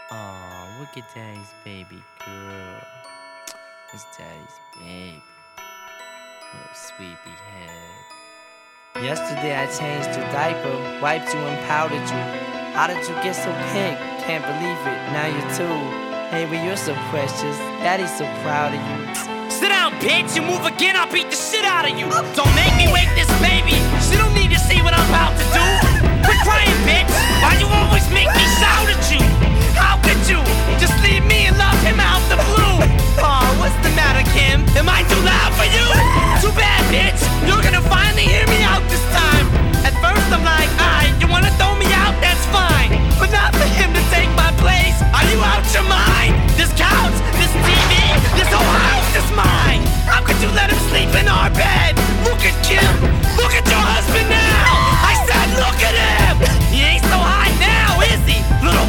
Oh, look at Daddy's baby girl. It's Daddy's baby. Little sweepy head. Yesterday I changed your diaper, wiped you and powdered you. How did you get so pink? Can't believe it, now you're two. Hey, but you're so precious. Daddy's so proud of you. Sit down, bitch. You move again, I'll beat the shit out of you. Don't make me wake this baby. She don't need to see what I'm about to do. Quit crying, bitch. Why you always make me shout?